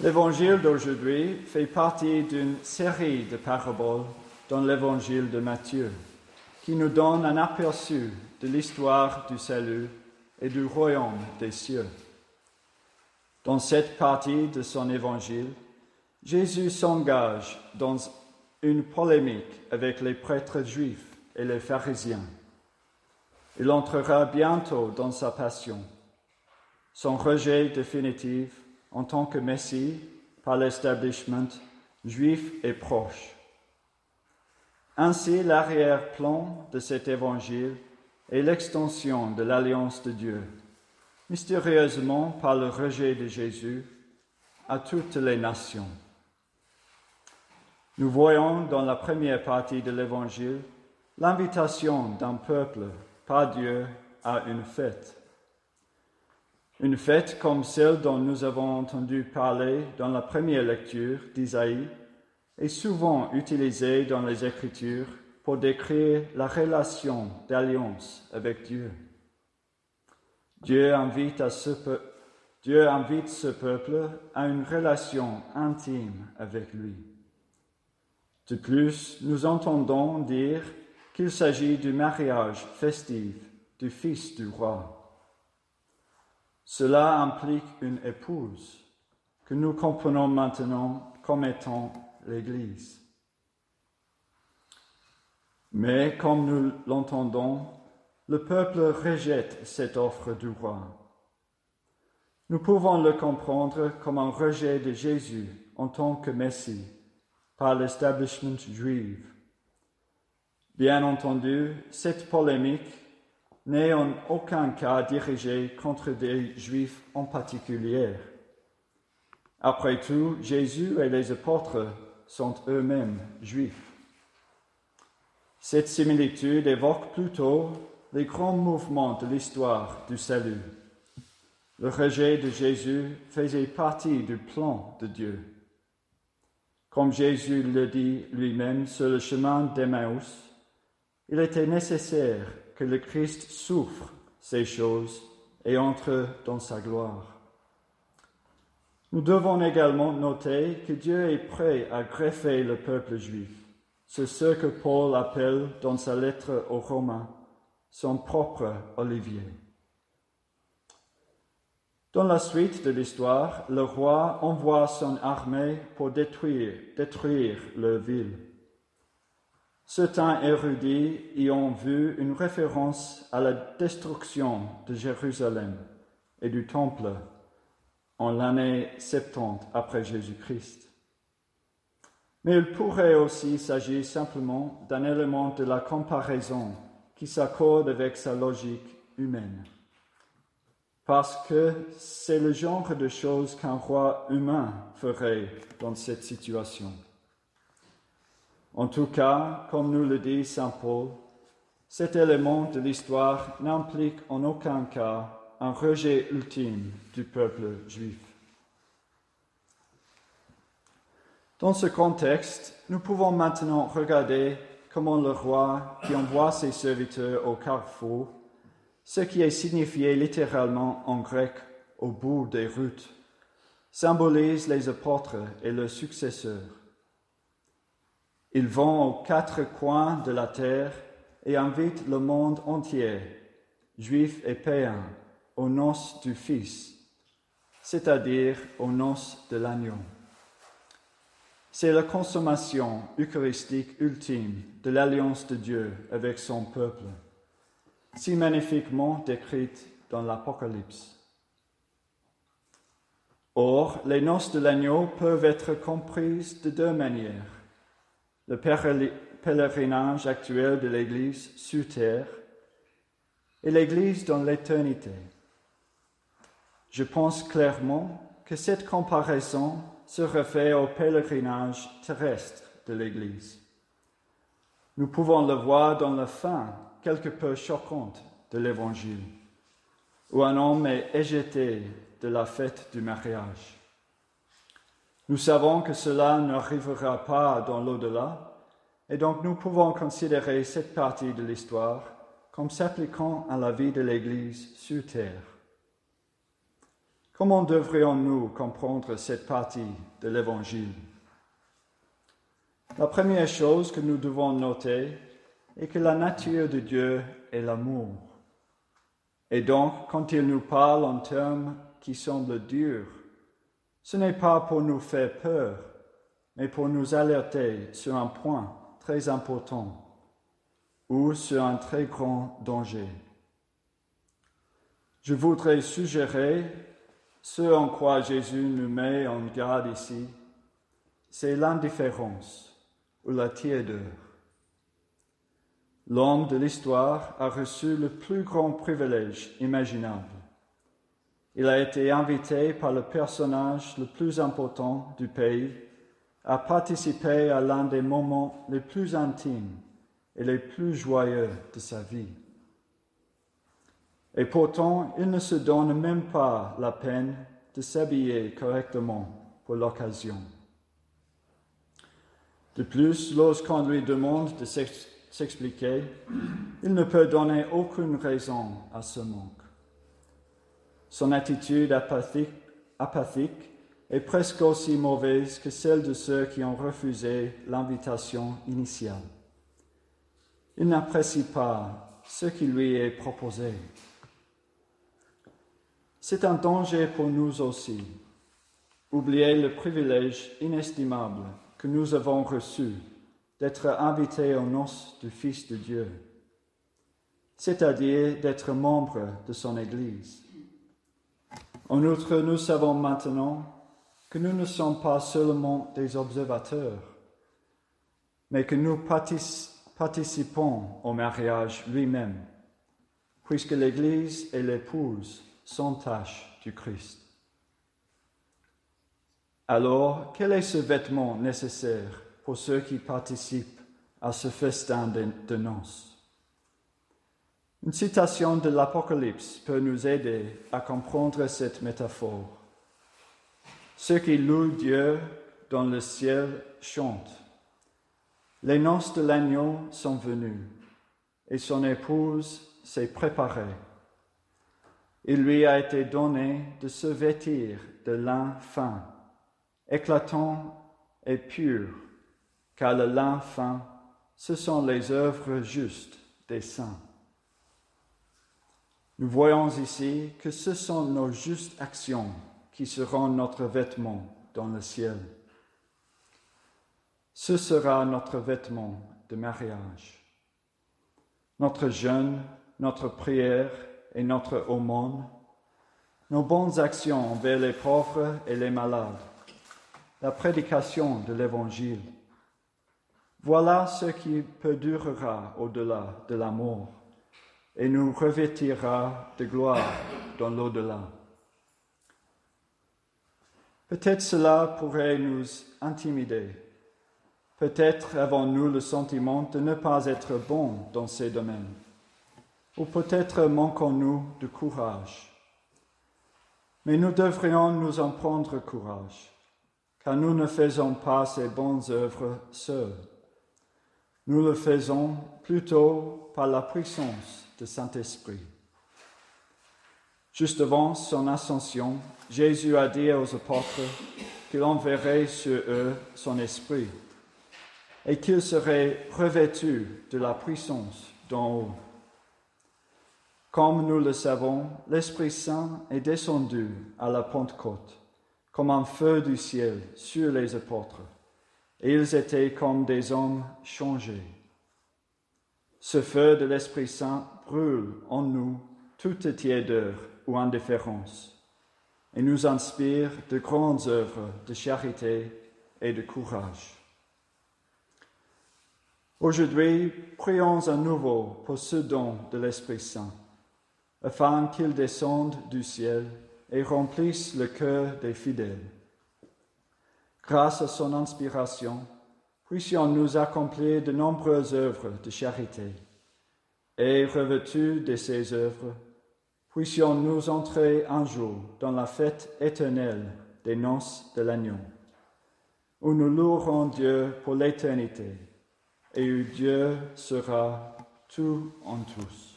L'évangile d'aujourd'hui fait partie d'une série de paraboles dans l'évangile de Matthieu, qui nous donne un aperçu de l'histoire du salut et du royaume des cieux. Dans cette partie de son évangile, Jésus s'engage dans une polémique avec les prêtres juifs et les pharisiens. Il entrera bientôt dans sa passion. Son rejet définitif en tant que Messie par l'establishment juif est proche. Ainsi, l'arrière-plan de cet évangile est l'extension de l'alliance de Dieu, mystérieusement par le rejet de Jésus, à toutes les nations. Nous voyons dans la première partie de l'Évangile l'invitation d'un peuple par Dieu à une fête. Une fête comme celle dont nous avons entendu parler dans la première lecture d'Isaïe est souvent utilisée dans les Écritures pour décrire la relation d'alliance avec Dieu. Dieu invite ce peuple à une relation intime avec lui. De plus, nous entendons dire qu'il s'agit du mariage festif du fils du roi. Cela implique une épouse que nous comprenons maintenant comme étant l'Église. Mais comme nous l'entendons, le peuple rejette cette offre du roi. Nous pouvons le comprendre comme un rejet de Jésus en tant que Messie par l'establishment juif. Bien entendu, cette polémique n'est en aucun cas dirigée contre des Juifs en particulier. Après tout, Jésus et les apôtres sont eux-mêmes Juifs. Cette similitude évoque plutôt les grands mouvements de l'histoire du salut. Le rejet de Jésus faisait partie du plan de Dieu. Comme Jésus le dit lui-même sur le chemin d'Emmaüs, il était nécessaire que le Christ souffre ces choses et entre dans sa gloire. Nous devons également noter que Dieu est prêt à greffer le peuple juif. C'est ce que Paul appelle dans sa lettre aux Romains son propre olivier. Dans la suite de l'histoire, le roi envoie son armée pour détruire leur ville. Certains érudits y ont vu une référence à la destruction de Jérusalem et du Temple en l'année 70 après Jésus-Christ. Mais il pourrait aussi s'agir simplement d'un élément de la comparaison qui s'accorde avec sa logique humaine. Parce que c'est le genre de choses qu'un roi humain ferait dans cette situation. En tout cas, comme nous le dit saint Paul, cet élément de l'histoire n'implique en aucun cas un rejet ultime du peuple juif. Dans ce contexte, nous pouvons maintenant regarder comment le roi qui envoie ses serviteurs au carrefour, ce qui est signifié littéralement en grec « au bout des routes », symbolise les apôtres et leurs successeurs. Ils vont aux quatre coins de la terre et invitent le monde entier, juifs et païens, aux noces du Fils, c'est-à-dire aux noces de l'agneau. C'est la consommation eucharistique ultime de l'alliance de Dieu avec son peuple, si magnifiquement décrite dans l'Apocalypse. Or, les noces de l'agneau peuvent être comprises de deux manières. Le pèlerinage actuel de l'Église sur terre et l'Église dans l'éternité. Je pense clairement que cette comparaison se réfère au pèlerinage terrestre de l'Église. Nous pouvons le voir dans la fin quelque peu choquante de l'Évangile, où un homme est éjecté de la fête du mariage. Nous savons que cela n'arrivera pas dans l'au-delà, et donc nous pouvons considérer cette partie de l'histoire comme s'appliquant à la vie de l'Église sur terre. Comment devrions-nous comprendre cette partie de l'Évangile? La première chose que nous devons noter est que la nature de Dieu est l'amour. Et donc, quand il nous parle en termes qui semblent durs, ce n'est pas pour nous faire peur, mais pour nous alerter sur un point très important ou sur un très grand danger. Je voudrais suggérer ce en quoi Jésus nous met en garde ici, c'est l'indifférence ou la tiédeur. L'homme de l'histoire a reçu le plus grand privilège imaginable. Il a été invité par le personnage le plus important du pays à participer à l'un des moments les plus intimes et les plus joyeux de sa vie. Et pourtant, il ne se donne même pas la peine de s'habiller correctement pour l'occasion. De plus, lorsqu'on lui demande de s'expliquer, il ne peut donner aucune raison à ce manque. Son attitude apathique est presque aussi mauvaise que celle de ceux qui ont refusé l'invitation initiale. Il n'apprécie pas ce qui lui est proposé. C'est un danger pour nous aussi. Oublier le privilège inestimable que nous avons reçu d'être invités aux noces du Fils de Dieu, c'est-à-dire d'être membres de son Église. En outre, nous savons maintenant que nous ne sommes pas seulement des observateurs, mais que nous participons au mariage lui-même, puisque l'Église est l'épouse sans tache du Christ. Alors, quel est ce vêtement nécessaire pour ceux qui participent à ce festin de noces? Une citation de l'Apocalypse peut nous aider à comprendre cette métaphore. Ceux qui louent Dieu dans le ciel chantent. Les noces de l'agneau sont venues et son épouse s'est préparée. Il lui a été donné de se vêtir de lin fin, éclatant et pur, car le lin fin, ce sont les œuvres justes des saints. Nous voyons ici que ce sont nos justes actions qui seront notre vêtement dans le ciel. Ce sera notre vêtement de mariage. Notre jeûne, notre prière et notre aumône, nos bonnes actions envers les pauvres et les malades, la prédication de l'Évangile. Voilà ce qui perdurera au-delà de la mort et nous revêtira de gloire dans l'au-delà. Peut-être cela pourrait nous intimider. Peut-être avons-nous le sentiment de ne pas être bons dans ces domaines. Ou peut-être manquons-nous de courage. Mais nous devrions nous en prendre courage, car nous ne faisons pas ces bonnes œuvres seuls. Nous le faisons plutôt par la puissance du Saint-Esprit. Juste avant son ascension, Jésus a dit aux apôtres qu'il enverrait sur eux son esprit et qu'ils seraient revêtus de la puissance d'en haut. Comme nous le savons, l'Esprit Saint est descendu à la Pentecôte comme un feu du ciel sur les apôtres, et ils étaient comme des hommes changés. Ce feu de l'Esprit Saint brûle en nous toute tiédeur ou indifférence et nous inspire de grandes œuvres de charité et de courage. Aujourd'hui, prions à nouveau pour ce don de l'Esprit Saint, afin qu'il descende du ciel et remplisse le cœur des fidèles. Grâce à son inspiration, puissions-nous accomplir de nombreuses œuvres de charité, et revêtus de ces œuvres, puissions-nous entrer un jour dans la fête éternelle des noces de l'agneau, où nous louerons Dieu pour l'éternité, et où Dieu sera tout en tous.